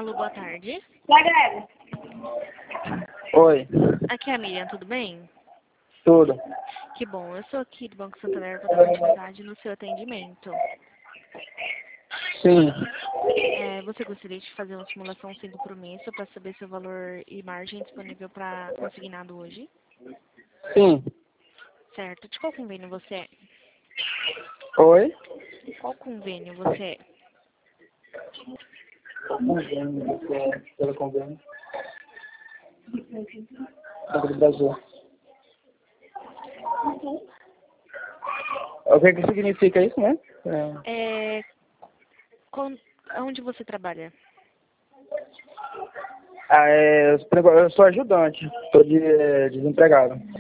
Alô, boa tarde. Oi, Aqui é a Miriam, tudo bem? tudo. Que bom, eu sou aqui do Banco Santander para dar continuidade no seu atendimento. Sim, Você gostaria de fazer uma simulação sem compromisso para saber seu valor e margem disponível para consignado hoje? sim. Certo. De qual convênio você é? Oi? Qual convênio você é? Convênio, pelo convênio. Banco do Brasil. O que significa isso, né? Onde você trabalha? Eu sou ajudante, estou desempregado.